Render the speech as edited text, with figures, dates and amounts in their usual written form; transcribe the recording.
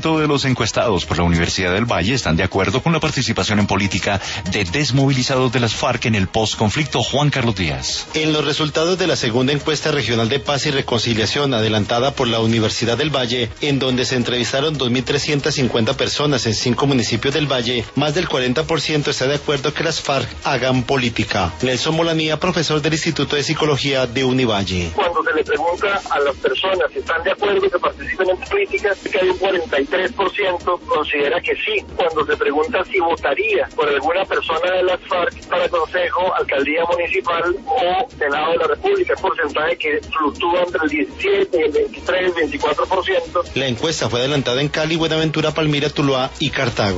De los encuestados por la Universidad del Valle están de acuerdo con la participación en política de desmovilizados de las FARC en el postconflicto. Juan Carlos Díaz. En los resultados de la segunda encuesta regional de paz y reconciliación adelantada por la Universidad del Valle, en donde se entrevistaron 2.350 personas en 5 municipios del Valle, más del 40% está de acuerdo que las FARC hagan política. Nelson Molanía, profesor del Instituto de Psicología de Univalle. Cuando se le pregunta a las personas si están de acuerdo que participen en política, que hay un 43% considera que sí. Cuando se pregunta si votaría por alguna persona de las FARC para consejo, alcaldía municipal o Senado de la República, el porcentaje que fluctúa entre el 17, el 23, el 24%. La encuesta fue adelantada en Cali, Buenaventura, Palmira, Tuluá y Cartago.